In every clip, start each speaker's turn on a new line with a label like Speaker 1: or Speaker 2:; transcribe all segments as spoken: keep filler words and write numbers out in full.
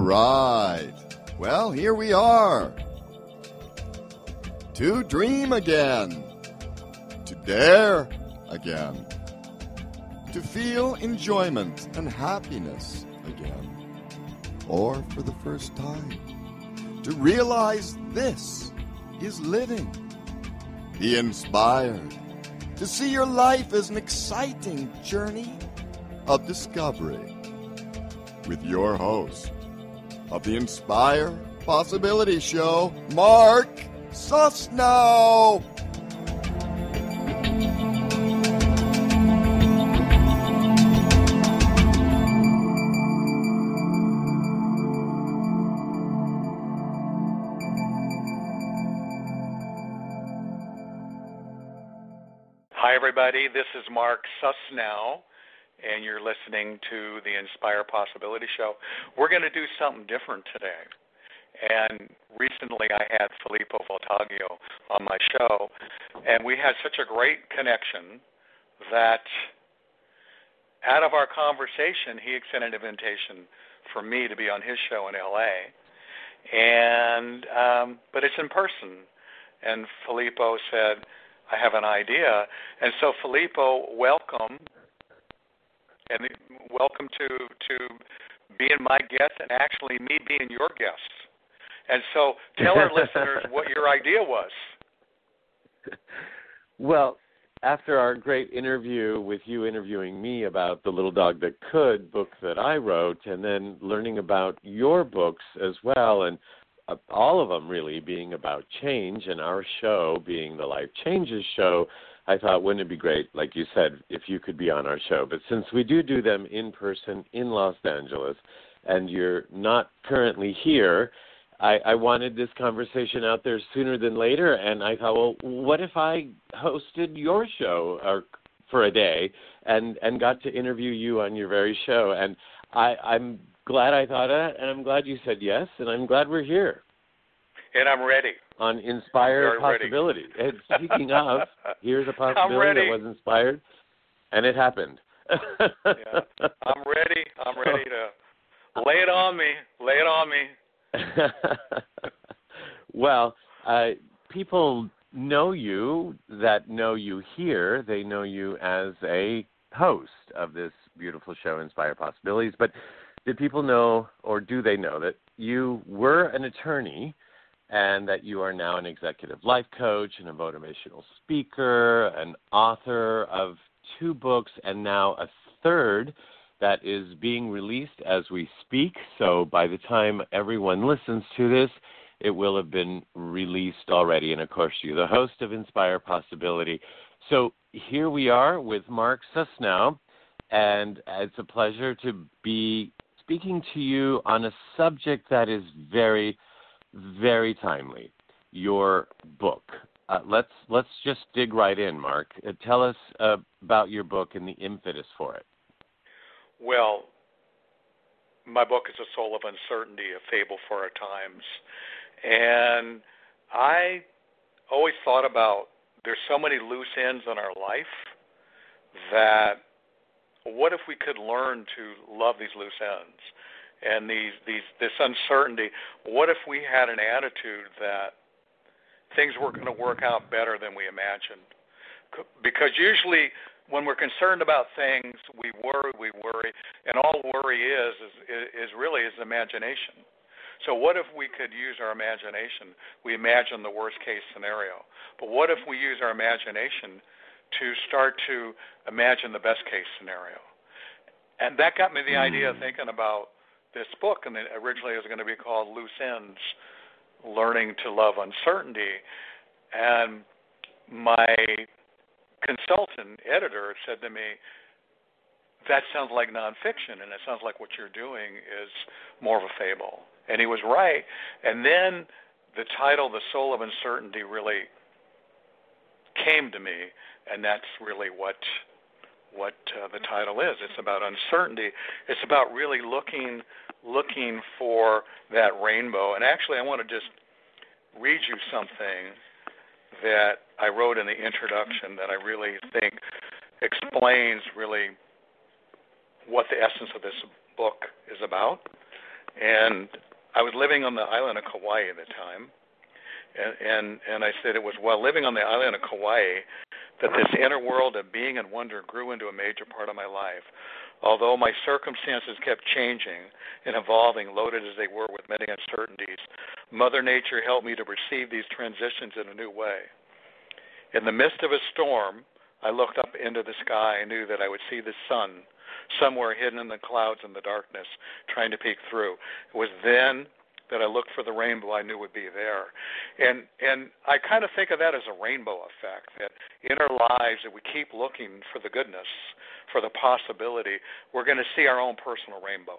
Speaker 1: right. Well, here we are. To dream again. To dare again. To feel enjoyment and happiness again. Or for the first time. To realize this is living. Be inspired. To see your life as an exciting journey of discovery. With your host of the Inspire Possibility Show, Mark Susnow.
Speaker 2: Hi, everybody. This is Mark Susnow, and you're listening to the Inspire Possibility Show. We're going to do something different today. And recently I had Filippo Voltaggio on my show, and we had such a great connection that out of our conversation, he extended an invitation for me to be on his show in L A, and um, but it's in person. And Filippo said, I have an idea. And so, Filippo, welcome. And welcome to, to being my guest and actually me being your guest. And so tell our listeners what your idea was.
Speaker 3: Well, after our great interview with you interviewing me about The Little Dog That Could book that I wrote, and then learning about your books as well, and uh, all of them really being about change, and our show being the Life Changes show, I thought, wouldn't it be great, like you said, if you could be on our show? But since we do do them in person in Los Angeles, and you're not currently here, I, I wanted this conversation out there sooner than later, and I thought, well, what if I hosted your show or, for a day and, and got to interview you on your very show? And I, I'm glad I thought of that, and I'm glad you said yes, and I'm glad we're here.
Speaker 2: And I'm ready.
Speaker 3: On Inspire Possibility. And speaking of, here's a possibility that was inspired, and it happened.
Speaker 2: Yeah. I'm ready. I'm ready to lay it on me. Lay it on me.
Speaker 3: Well, uh, people know you that know you here. They know you as a host of this beautiful show, Inspire Possibilities. But did people know, or do they know, that you were an attorney and that you are now an executive life coach and a motivational speaker, an author of two books, and now a third that is being released as we speak. So by the time everyone listens to this, it will have been released already. And, of course, you're the host of Inspire Possibility. So here we are with Mark Susnow, and it's a pleasure to be speaking to you on a subject that is very, very timely, your book. Uh, let's let's just dig right in, Mark. Uh, tell us uh, about your book and the impetus for it.
Speaker 2: Well, my book is A Soul of Uncertainty, A Fable for Our Times. And I always thought about there's so many loose ends in our life that what if we could learn to love these loose ends and these, these this uncertainty? What if we had an attitude that things were going to work out better than we imagined? Because usually when we're concerned about things, we worry, we worry, and all worry is is, is really is imagination. So what if we could use our imagination? We imagine the worst-case scenario. But what if we use our imagination to start to imagine the best-case scenario? And that got me the idea of thinking about this book, and originally it was going to be called Loose Ends, Learning to Love Uncertainty. And my consultant editor said to me, that sounds like nonfiction, and it sounds like what you're doing is more of a fable. And he was right. And then the title, The Soul of Uncertainty, really came to me, and that's really what what uh, the title is. It's about uncertainty. It's about really looking looking for that rainbow. And actually, I want to just read you something that I wrote in the introduction that I really think explains really what the essence of this book is about. And I was living on the island of Kauai at the time, and, and, and I said it was while living on the island of Kauai that this inner world of being and wonder grew into a major part of my life. Although my circumstances kept changing and evolving, loaded as they were with many uncertainties, Mother Nature helped me to perceive these transitions in a new way. In the midst of a storm, I looked up into the sky and knew that I would see the sun somewhere hidden in the clouds in the darkness, trying to peek through. It was then that I looked for the rainbow I knew would be there. And and I kind of think of that as a rainbow effect, that in our lives, if we keep looking for the goodness, for the possibility, we're going to see our own personal rainbow.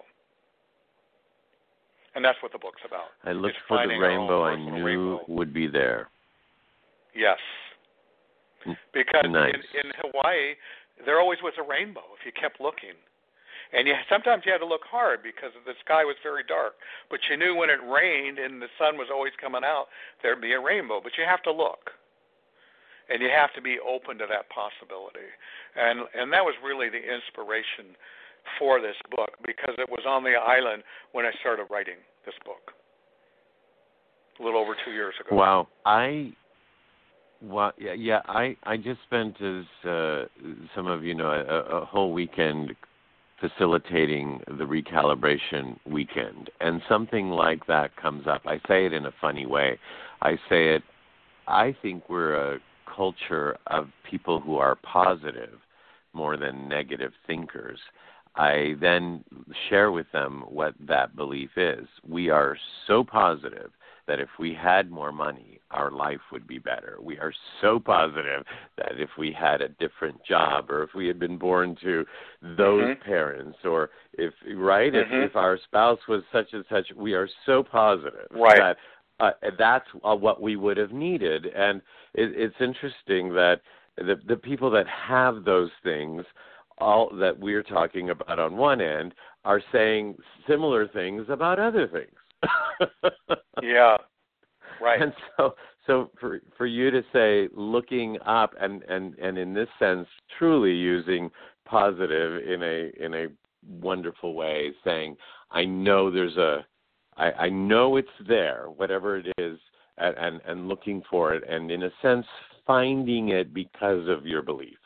Speaker 2: And that's what the book's about.
Speaker 3: I looked for the rainbow I knew rainbow. would be there.
Speaker 2: Yes. Because
Speaker 3: nice.
Speaker 2: in, in Hawaii, there always was a rainbow if you kept looking. And you, sometimes you had to look hard because the sky was very dark. But you knew when it rained and the sun was always coming out, there'd be a rainbow. But you have to look. And you have to be open to that possibility. And and that was really the inspiration for this book, because it was on the island when I started writing this book a little over two years ago.
Speaker 3: Wow. I... Well, yeah, yeah. I, I just spent, as uh, some of you know, a, a whole weekend facilitating the recalibration weekend, and something like that comes up. I say it in a funny way. I say it, I think we're a culture of people who are positive more than negative thinkers. I then share with them what that belief is. We are so positive that if we had more money, our life would be better. We are so positive that if we had a different job, or if we had been born to those mm-hmm. parents, or if, right, mm-hmm. if, if our spouse was such and such, we are so positive
Speaker 2: right.
Speaker 3: that uh, that's uh, what we would have needed. And it, it's interesting that the, the people that have those things, all that we're talking about on one end, are saying similar things about other things.
Speaker 2: Yeah, right.
Speaker 3: And so, so for for you to say looking up, and, and, and in this sense, truly using positive in a in a wonderful way, saying, I know there's a, I, I know it's there, whatever it is, and, and and looking for it, and in a sense, finding it because of your belief.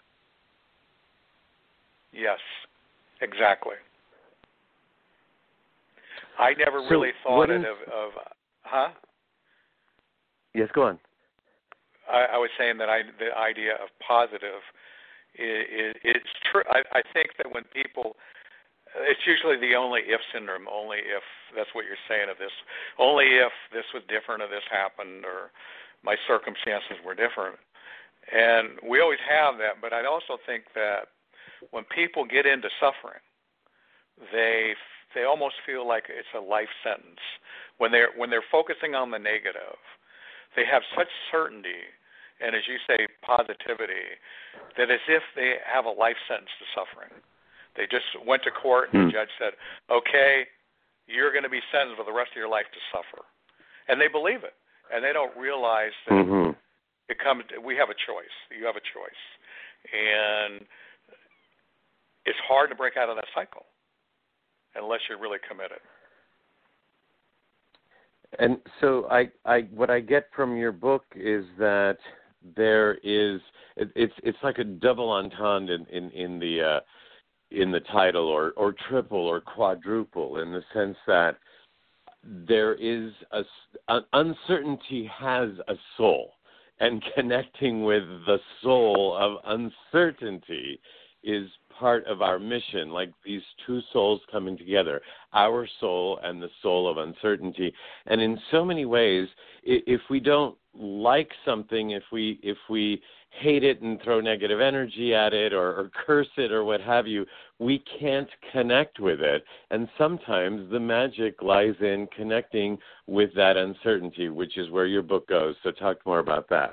Speaker 2: Yes, exactly. I never
Speaker 3: so
Speaker 2: really thought
Speaker 3: is,
Speaker 2: it of, of, huh?
Speaker 3: Yes, go on.
Speaker 2: I, I was saying that I, the idea of positive, is, is, it's true. I, I think that when people, it's usually the only if syndrome, only if, that's what you're saying of this, only if this was different or this happened or my circumstances were different. And we always have that, but I also think that when people get into suffering, they they almost feel like it's a life sentence. When they're when they're focusing on the negative, they have such certainty, and as you say, positivity, that as if they have a life sentence to suffering. They just went to court and the judge said, okay, you're going to be sentenced for the rest of your life to suffer. And they believe it. And they don't realize that mm-hmm. it comes, we have a choice. You have a choice. And it's hard to break out of that cycle unless you're really committed.
Speaker 3: And so I, I, what I get from your book is that there is, it, it's it's like a double entendre in, in, in the uh, in the title, or, or triple or quadruple, in the sense that there is a, uh, uncertainty has a soul, and connecting with the soul of uncertainty is part of our mission, like these two souls coming together, our soul and the soul of uncertainty. And in so many ways, if we don't like something, if we if we hate it and throw negative energy at it, or, or curse it or what have you, we can't connect with it. And sometimes the magic lies in connecting with that uncertainty, which is where your book goes. So talk more about that.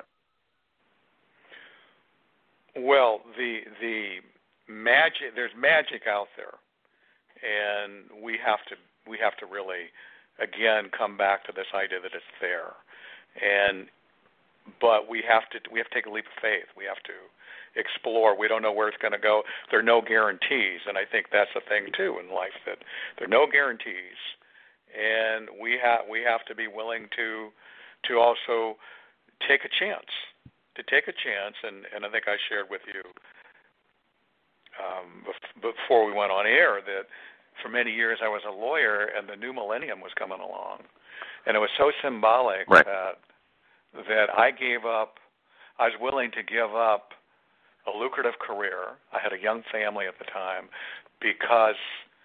Speaker 2: Well, the the magic, there's magic out there, and we have to we have to really again come back to this idea that it's there. And but we have to we have to take a leap of faith. We have to explore. We don't know where it's going to go. There are no guarantees, and I think that's the thing too in life, that there are no guarantees. and we have we have to be willing to to also take a chance, to take a chance, and, and I think I shared with you um, before we went on air that for many years I was a lawyer, and the new millennium was coming along, and it was so symbolic
Speaker 3: right.
Speaker 2: that that I gave up. I was willing to give up a lucrative career. I had a young family at the time because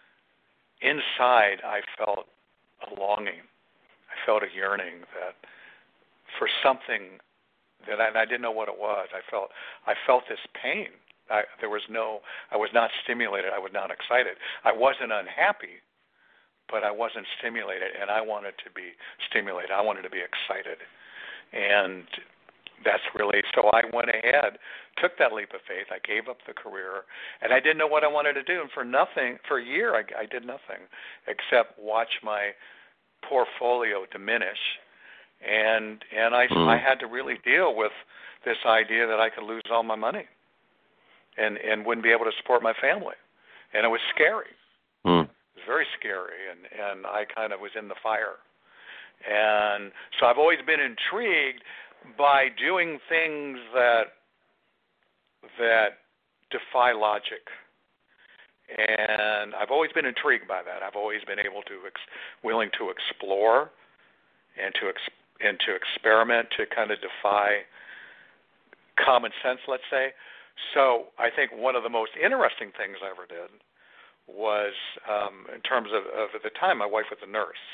Speaker 2: inside I felt a longing. I felt a yearning that for something that I, and I didn't know what it was. I felt I felt this pain. I, there was no. I was not stimulated. I was not excited. I wasn't unhappy, but I wasn't stimulated, and I wanted to be stimulated. I wanted to be excited, and that's really, so I went ahead, took that leap of faith. I gave up the career, and I didn't know what I wanted to do. And for nothing, for a year, I, I did nothing except watch my portfolio diminish, and and I, mm. I had to really deal with this idea that I could lose all my money, and and wouldn't be able to support my family, and it was scary.
Speaker 3: Mm.
Speaker 2: It was very scary, and and I kind of was in the fire, and so I've always been intrigued by doing things that that defy logic, and I've always been intrigued by that. I've always been able to ex- willing to explore and to ex- and to experiment, to kind of defy common sense, let's say. So I think one of the most interesting things I ever did was, um, in terms of, of at the time, my wife was a nurse,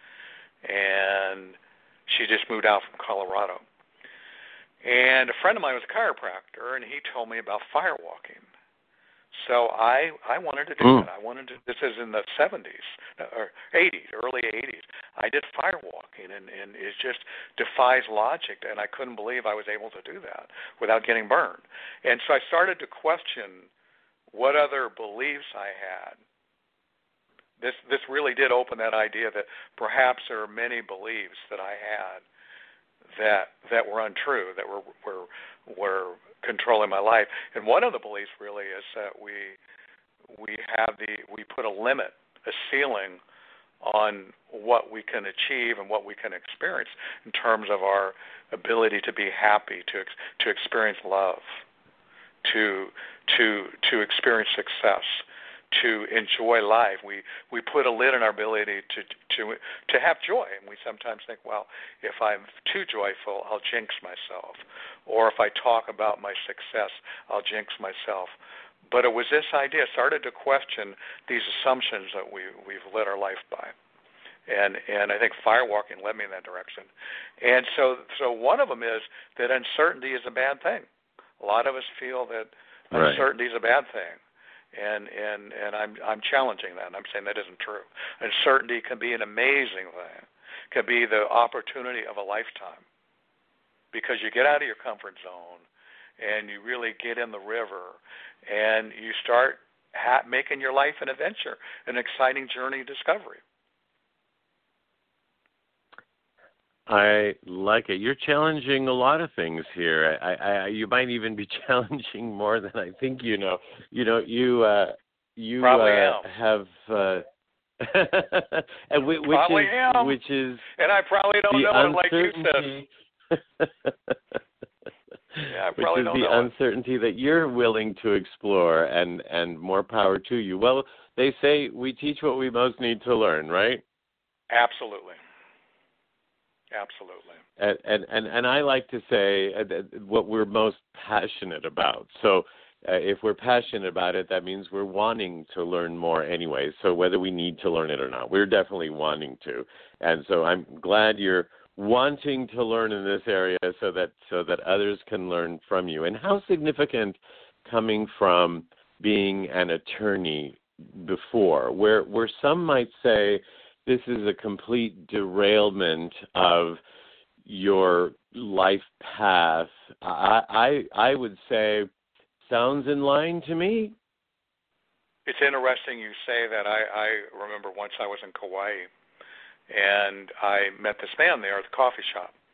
Speaker 2: and she just moved out from Colorado. And a friend of mine was a chiropractor, and he told me about firewalking. So I I wanted to do mm. that. I wanted to. This is in the seventies or eighties, early eighties. I did firewalking, and and it just defies logic, and I couldn't believe I was able to do that without getting burned. And so I started to question what other beliefs I had. This this really did open that idea that perhaps there are many beliefs that I had that that were untrue, that were were were controlling my life. And one of the beliefs really is that we we have the we put a limit, a ceiling on what we can achieve and what we can experience in terms of our ability to be happy, to to experience love, to to to experience success, to enjoy life. We we put a lid on our ability to to to have joy, and we sometimes think, well, if I'm too joyful, I'll jinx myself, or if I talk about my success, I'll jinx myself. But it was this idea, started to question these assumptions that we we've led our life by, and and I think firewalking led me in that direction. And so so one of them is that uncertainty is a bad thing. A lot of us feel that
Speaker 3: right.
Speaker 2: uncertainty is a bad thing. And and and I'm I'm challenging that, and I'm saying that isn't true. Uncertainty can be an amazing thing, can be the opportunity of a lifetime, because you get out of your comfort zone, and you really get in the river, and you start ha- making your life an adventure, an exciting journey of discovery.
Speaker 3: I like it. You're challenging a lot of things here. I, I, you might even be challenging more than I think you know. You know, you uh, you
Speaker 2: Probably
Speaker 3: uh,
Speaker 2: am.
Speaker 3: have, uh, and which
Speaker 2: Probably
Speaker 3: is
Speaker 2: am.
Speaker 3: which is
Speaker 2: and I probably don't know it like you said. yeah, I probably
Speaker 3: which is
Speaker 2: don't
Speaker 3: the
Speaker 2: know
Speaker 3: uncertainty it. that you're willing to explore, and and more power to you. Well, they say we teach what we most need to learn, right?
Speaker 2: Absolutely. Absolutely.
Speaker 3: And, and and and I like to say what we're most passionate about. So uh, if we're passionate about it, that means we're wanting to learn more anyway. So whether we need to learn it or not, we're definitely wanting to. And so I'm glad you're wanting to learn in this area so that so that others can learn from you. And how significant, coming from being an attorney before, where where some might say, this is a complete derailment of your life path. I, I I would say sounds in line to me.
Speaker 2: It's interesting you say that. I, I remember once I was in Kauai, and I met this man there at the coffee shop.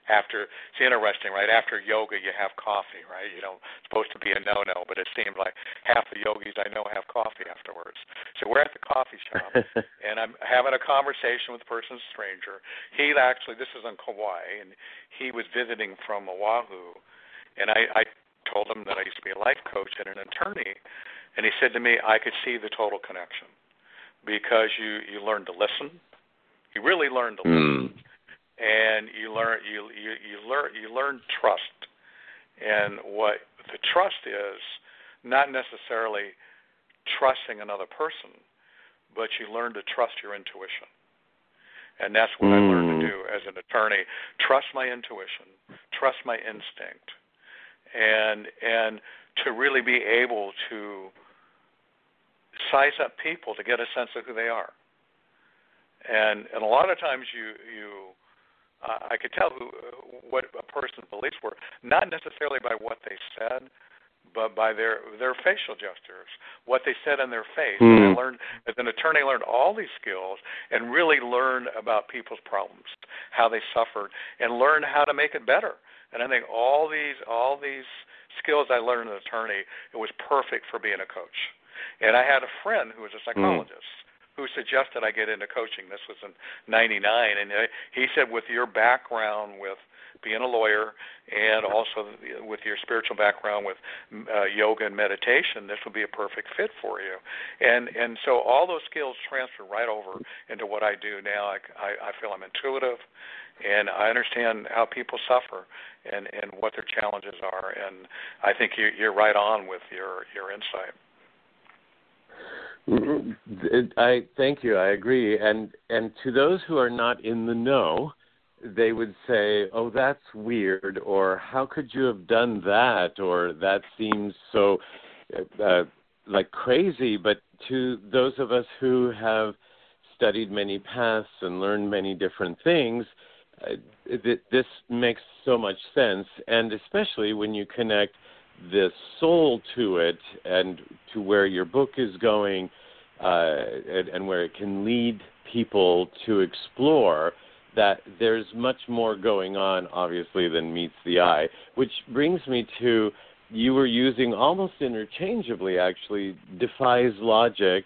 Speaker 2: after, it's interesting, right? After yoga, you have coffee, right? You know, it's supposed to be a no-no, but it seemed like half the yogis I know have coffee afterwards. So we're at the coffee shop, and I'm having a conversation with a person, a stranger. He actually, this is in Kauai, and he was visiting from Oahu, and I, I told him that I used to be a life coach and an attorney, and he said to me, I could see the total connection because you, you learn to listen. You really learn to listen. Mm. And you learn you, you you learn you learn trust, and what the trust is, not necessarily trusting another person, but you learn to trust your intuition, and that's what mm. I learned to do as an attorney: trust my intuition, trust my instinct, and and to really be able to size up people to get a sense of who they are, and and a lot of times you you. Uh, I could tell who, what a person's beliefs were, not necessarily by what they said, but by their their facial gestures, what they said in their face. Mm. And I learned, as an attorney, I learned all these skills and really learned about people's problems, how they suffered, and learned how to make it better. And I think all these all these skills I learned as an attorney, it was perfect for being a coach. And I had a friend who was a psychologist. Mm. who suggested I get into coaching. This was in ninety-nine, and he said, with your background with being a lawyer and also with your spiritual background with uh, yoga and meditation, this would be a perfect fit for you. And and so all those skills transfer right over into what I do now. I, I, I feel I'm intuitive, and I understand how people suffer and, and what their challenges are, and I think you, you're right on with your, your insight.
Speaker 3: I thank you. I agree. And and to those who are not in the know, they would say, "Oh, that's weird," or "How could you have done that?" or "That seems so uh, like crazy." But to those of us who have studied many paths and learned many different things, uh, th- this makes so much sense. And especially when you connect the soul to it and to where your book is going, uh, and, and where it can lead people to explore, that there's much more going on, obviously, than meets the eye. Which brings me to, you were using almost interchangeably, actually, defies logic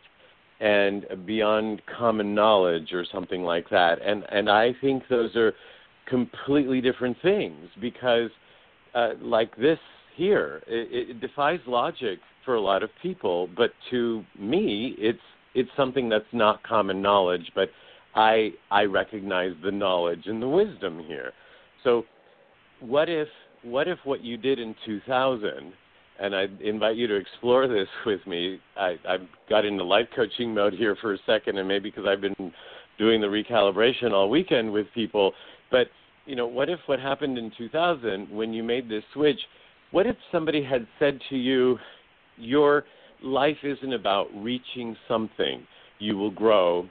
Speaker 3: and beyond common knowledge or something like that. And, and I think those are completely different things because, uh, like this, here. It, it defies logic for a lot of people, but to me, it's it's something that's not common knowledge, but I I recognize the knowledge and the wisdom here. So what if what if what you did in two thousand, and I invite you to explore this with me. I, I got into life coaching mode here for a second, and maybe because I've been doing the recalibration all weekend with people, but you know, what if what happened in two thousand when you made this switch, what if somebody had said to you, your life isn't about reaching something. You will grow.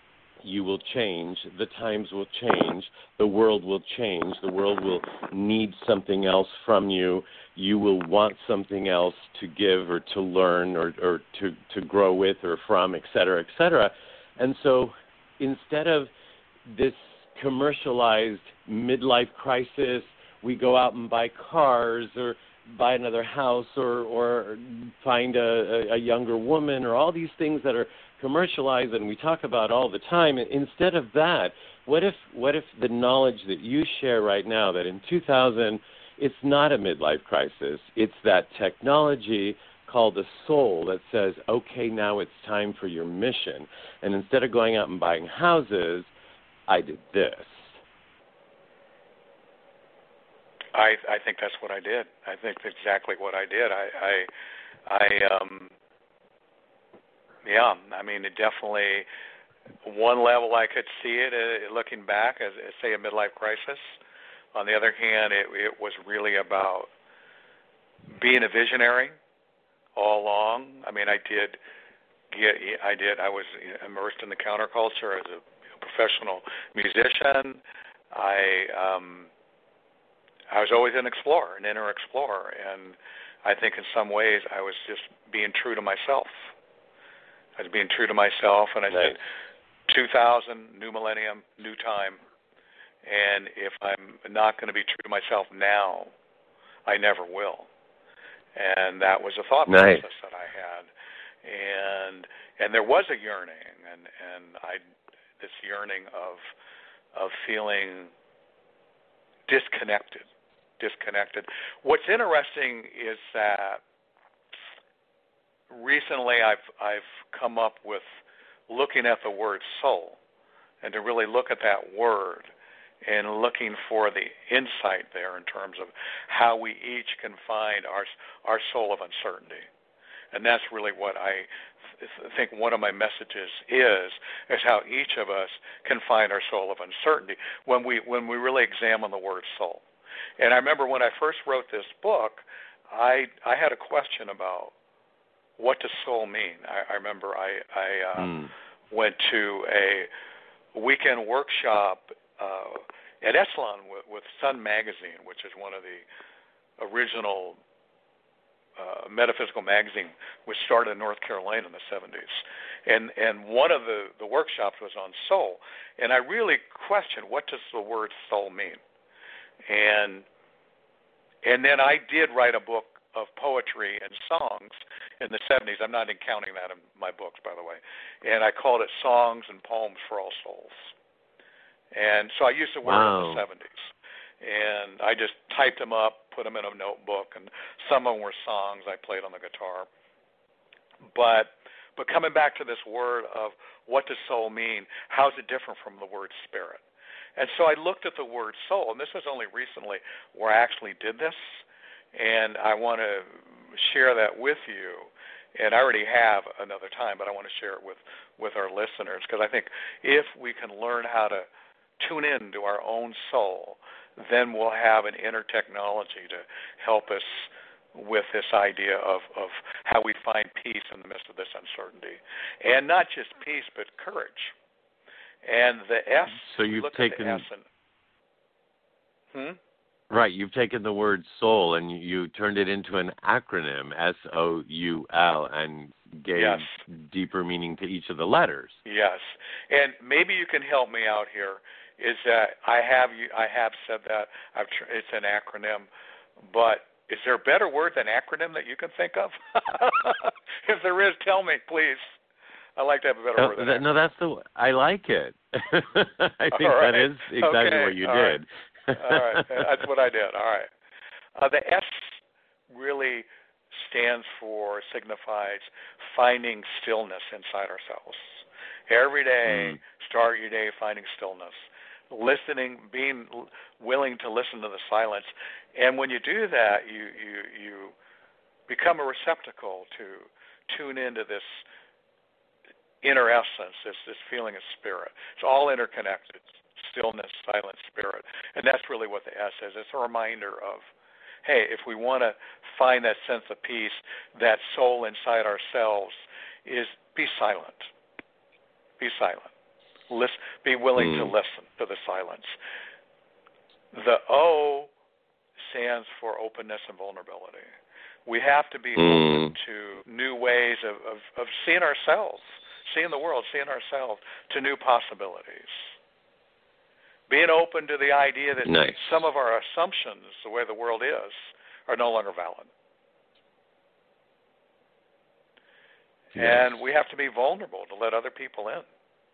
Speaker 3: You will change. The times will change. The world will change. The world will need something else from you. You will want something else to give or to learn or, or to, to grow with or from, et cetera, et cetera. And so instead of this commercialized midlife crisis, we go out and buy cars or buy another house or, or find a, a younger woman or all these things that are commercialized and we talk about all the time. Instead of that, what if what if the knowledge that you share right now, that in two thousand, it's not a midlife crisis, it's that technology called the soul that says, okay, now it's time for your mission. And instead of going out and buying houses, I did this.
Speaker 2: I I think that's what I did. I think that's exactly what I did. I I, I um yeah. I mean, it definitely, one level I could see it uh, looking back as, as say a midlife crisis. On the other hand, it it was really about being a visionary all along. I mean, I did get I did I was immersed in the counterculture as a professional musician. I um I was always an explorer, an inner explorer, and I think in some ways I was just being true to myself. I was being true to myself, and I nice. said, two thousand, new millennium, new time, And if I'm not going to be true to myself now, I never will. And that was a thought
Speaker 3: Nice.
Speaker 2: process that I had. And and there was a yearning, and, and I this yearning of of feeling disconnected, disconnected. What's interesting is that recently I've I've come up with looking at the word soul, and to really look at that word and looking for the insight there in terms of how we each can find our our soul of uncertainty. And that's really what I th- think one of my messages is, is how each of us can find our soul of uncertainty when we when we really examine the word soul. And I remember when I first wrote this book, I I had a question about what does soul mean. I, I remember I, I uh, mm. went to a weekend workshop uh, at Esalen with, with Sun Magazine, which is one of the original Uh, metaphysical magazine, which started in North Carolina in the seventies, and and one of the, the workshops was on soul, and I really questioned what does the word soul mean, and and then I did write a book of poetry and songs in the seventies. I'm not counting that in my books, by the way, and I called it Songs and Poems for All Souls, and so I used the word wow. in the seventies. And I just typed them up, put them in a notebook, and some of them were songs I played on the guitar. But but coming back to this word of what does soul mean, how is it different from the word spirit? And so I looked at the word soul, and this was only recently where I actually did this, and I want to share that with you. And I already have another time, but I want to share it with, with our listeners, because I think if we can learn how to tune in to our own soul, then we'll have an inner technology to help us with this idea of, of how we find peace in the midst of this uncertainty. And not just peace, but courage. And the S,
Speaker 3: so you've
Speaker 2: look
Speaker 3: taken,
Speaker 2: at the S and, hmm?
Speaker 3: Right, you've taken the word soul and you turned it into an acronym, S O U L, and gave
Speaker 2: yes.
Speaker 3: deeper meaning to each of the letters.
Speaker 2: Yes, and maybe you can help me out here. Is that I have you? I have said that I've tr- it's an acronym, but is there a better word than acronym that you can think of? If there is, tell me, please. I like to have a better
Speaker 3: oh,
Speaker 2: word than
Speaker 3: that,
Speaker 2: acronym.
Speaker 3: No, that's the. I like it. I think
Speaker 2: right.
Speaker 3: that is exactly
Speaker 2: okay.
Speaker 3: what you
Speaker 2: All
Speaker 3: did.
Speaker 2: Right. All right, that's what I did. All right. Uh, the S really stands for, signifies finding stillness inside ourselves. Every day, mm. start your day finding stillness. Listening, being willing to listen to the silence, and when you do that, you you you become a receptacle to tune into this inner essence, this this feeling of spirit. It's all interconnected: stillness, silence, spirit, and that's really what the S is. It's a reminder of, hey, if we want to find that sense of peace, that soul inside ourselves, is be silent. Be silent. Listen, be willing mm. to listen to the silence. The O stands for openness and vulnerability. We have to be mm. open to new ways of, of, of seeing ourselves, seeing the world, seeing ourselves, to new possibilities. Being open to the idea that
Speaker 3: nice.
Speaker 2: some of our assumptions, the way the world is, are no longer valid. Yes. And we have to be vulnerable to let other people in.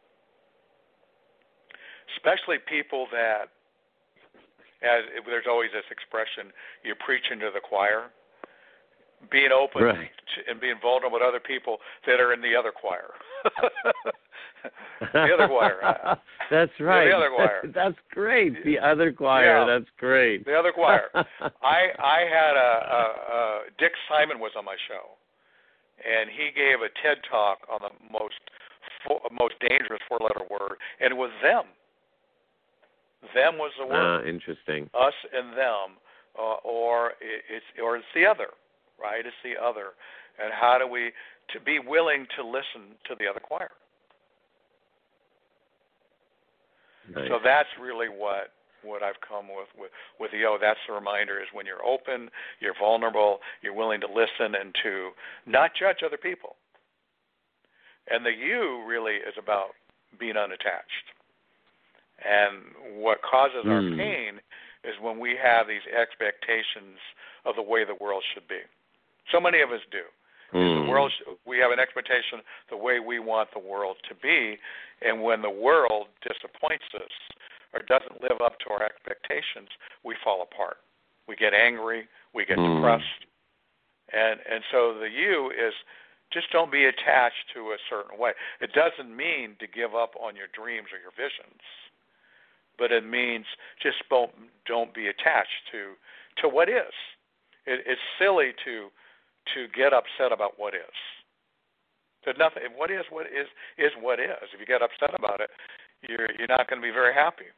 Speaker 2: Especially people that, as there's always this expression, you're preaching to the choir. Being open
Speaker 3: right.
Speaker 2: to, and being vulnerable to other people that are in the other choir. The other choir.
Speaker 3: That's right.
Speaker 2: Yeah, the other choir.
Speaker 3: That's great. The other choir.
Speaker 2: Yeah,
Speaker 3: that's great.
Speaker 2: The other choir. I I had a, a, a Dick Simon was on my show, and he gave a TED talk on the most four, most dangerous four-letter word, and it was them. Them was the word.
Speaker 3: Uh, interesting.
Speaker 2: Us and them, uh, or it's or it's the other, right? It's the other, and how do we to be willing to listen to the other choir?
Speaker 3: Nice.
Speaker 2: So that's really what what I've come with with with the O. That's the reminder: is when you're open, you're vulnerable, you're willing to listen and to not judge other people. And the U really is about being unattached. And what causes
Speaker 3: mm.
Speaker 2: our pain is when we have these expectations of the way the world should be. So many of us do.
Speaker 3: Mm.
Speaker 2: The world, we have an expectation the way we want the world to be, and when the world disappoints us or doesn't live up to our expectations, we fall apart. We get angry, we get
Speaker 3: mm.
Speaker 2: depressed, and and so the you is just don't be attached to a certain way. It doesn't mean to give up on your dreams or your visions, but it means just don't don't be attached to to what is. It, it's silly to to get upset about what is. There's nothing. What is what is is what is. If you get upset about it, you're you're not going to be very happy.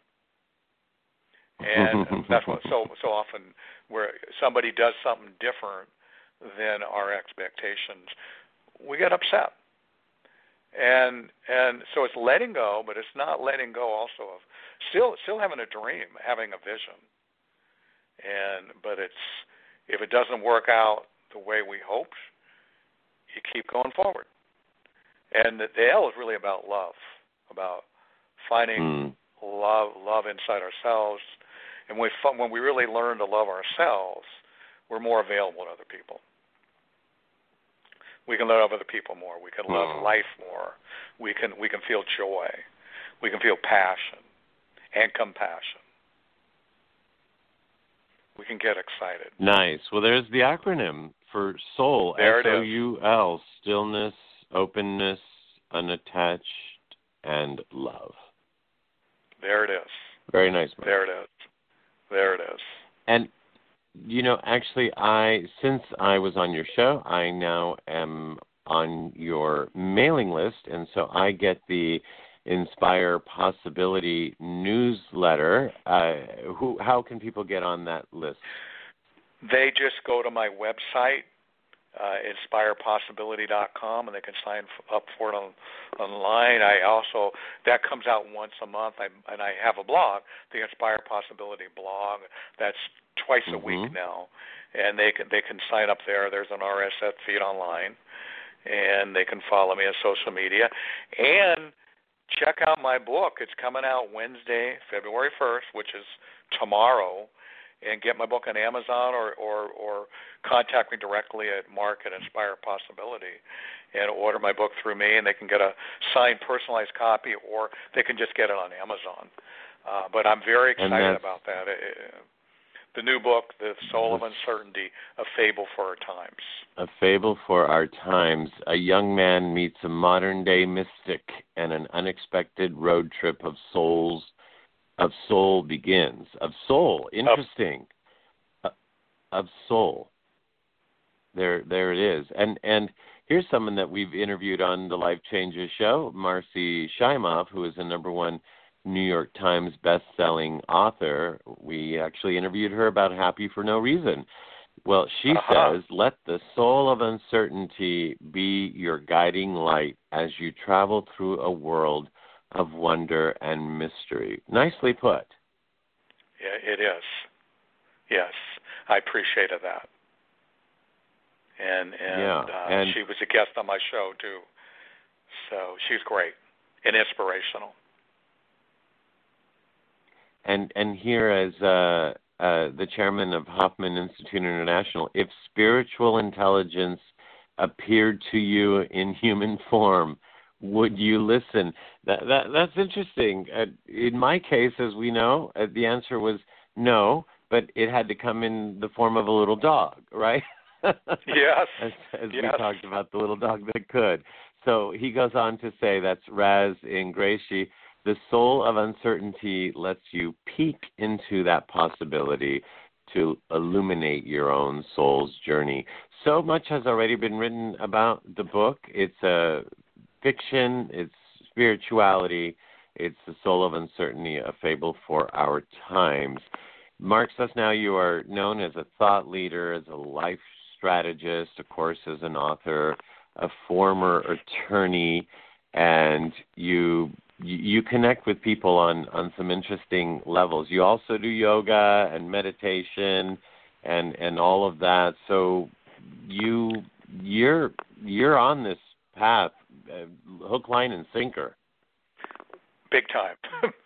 Speaker 2: And that's what so so often where somebody does something different than our expectations, we get upset. And and so it's letting go, but it's not letting go also of still still having a dream, having a vision. And but it's if it doesn't work out the way we hoped, you keep going forward. And the, the L is really about love, about finding
Speaker 3: mm.
Speaker 2: love love inside ourselves. And when we, when we really learn to love ourselves, we're more available to other people. We can love other people more. We can love
Speaker 3: mm.
Speaker 2: life more. We can we can feel joy. We can feel passion and compassion. We can get excited.
Speaker 3: Nice. Well, there's the acronym for SOUL.
Speaker 2: There it is.
Speaker 3: S O U L. Stillness, openness, unattached, and love.
Speaker 2: There it is.
Speaker 3: Very nice. Mark.
Speaker 2: There it is. There it is.
Speaker 3: And, you know, actually, I since I was on your show, I now am on your mailing list, and so I get the Inspire Possibility newsletter. Uh, who? How can people get on that list?
Speaker 2: They just go to my website, uh, inspire possibility dot com, and they can sign up for it on, online. I also that comes out once a month, I, and I have a blog, the Inspire Possibility blog. That's twice a
Speaker 3: mm-hmm.
Speaker 2: week now, and they can they can sign up there. There's an R S S feed online, and they can follow me on social media and check out my book. It's coming out Wednesday, February first, which is tomorrow. And get my book on Amazon or, or, or contact me directly at Mark at Inspire Possibility and order my book through me, and they can get a signed, personalized copy, or they can just get it on Amazon. Uh, but I'm very excited about that. It, the new book, The Soul of Uncertainty, A Fable for Our Times.
Speaker 3: A Fable for Our Times. A young man meets a modern-day mystic, and an unexpected road trip of souls Of soul begins. Of soul. Interesting. Of, of soul. There there it is. And and here's someone that we've interviewed on the Life Changes show, Marcy Shimoff, who is a number one New York Times best-selling author. We actually interviewed her about Happy for No Reason. Well, she uh-huh. says, let the soul of uncertainty be your guiding light as you travel through a world of wonder and mystery. Nicely put.
Speaker 2: Yeah, it is. Yes, I appreciated that. And and,
Speaker 3: yeah,
Speaker 2: uh,
Speaker 3: and
Speaker 2: she was a guest on my show too, so she's great and inspirational.
Speaker 3: And and here as uh, uh, the chairman of Hoffman Institute International, if spiritual intelligence appeared to you in human form, would you listen? That, that that's interesting. Uh, in my case, as we know, uh, the answer was no, but it had to come in the form of a little dog, right?
Speaker 2: Yes.
Speaker 3: as as
Speaker 2: yes.
Speaker 3: we talked about the little dog that could. So he goes on to say, that's Raz Ingratiae, the soul of uncertainty lets you peek into that possibility to illuminate your own soul's journey. So much has already been written about the book. It's a fiction, it's spirituality, it's the soul of uncertainty, a fable for our times. Mark says now you are known as a thought leader, as a life strategist, of course, as an author, a former attorney, and you you connect with people on, on some interesting levels. You also do yoga and meditation and and all of that. So you you're you're on this path, uh, hook, line, and sinker.
Speaker 2: Big time.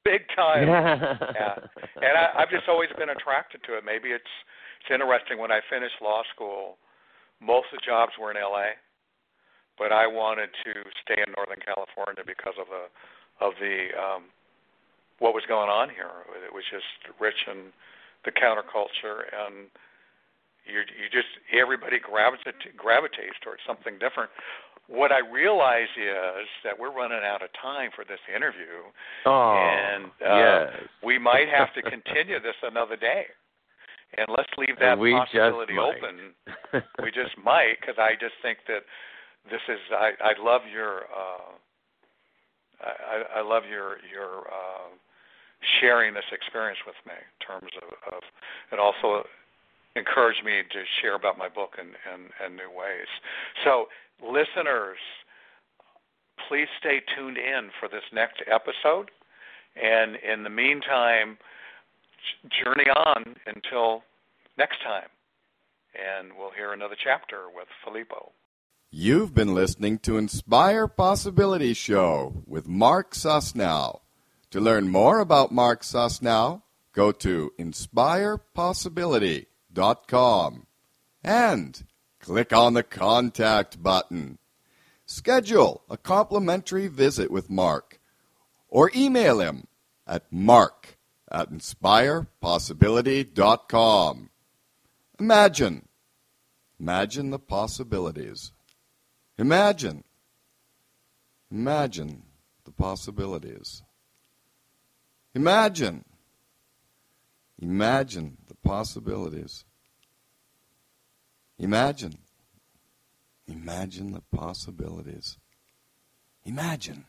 Speaker 2: big time.
Speaker 3: Yeah.
Speaker 2: Yeah. And I, I've just always been attracted to it. Maybe it's it's interesting. When I finished law school, most of the jobs were in L A, but I wanted to stay in Northern California because of the of the um, what was going on here. It was just rich in the counterculture, and you you just everybody gravitates gravitates towards something different. What I realize is that we're running out of time for this interview,
Speaker 3: oh,
Speaker 2: and uh,
Speaker 3: yes.
Speaker 2: we might have to continue this another day. And let's leave that
Speaker 3: we
Speaker 2: possibility
Speaker 3: just
Speaker 2: open. We just might, because I just think that this is. I, I love your. Uh, I, I love your your uh, sharing this experience with me in terms of, of it also encouraged me to share about my book in, in, in new ways. So, listeners, please stay tuned in for this next episode. And in the meantime, journey on until next time. And we'll hear another chapter with Filippo.
Speaker 1: You've been listening to Inspire Possibility Show with Mark Susnow. To learn more about Mark Susnow, go to inspire possibility dot com and click on the contact button. Schedule a complimentary visit with Mark or email him at mark at inspire possibility dot com. Imagine. Imagine the possibilities. Imagine. Imagine the possibilities. Imagine. Imagine the possibilities. Imagine. Imagine the possibilities. Imagine.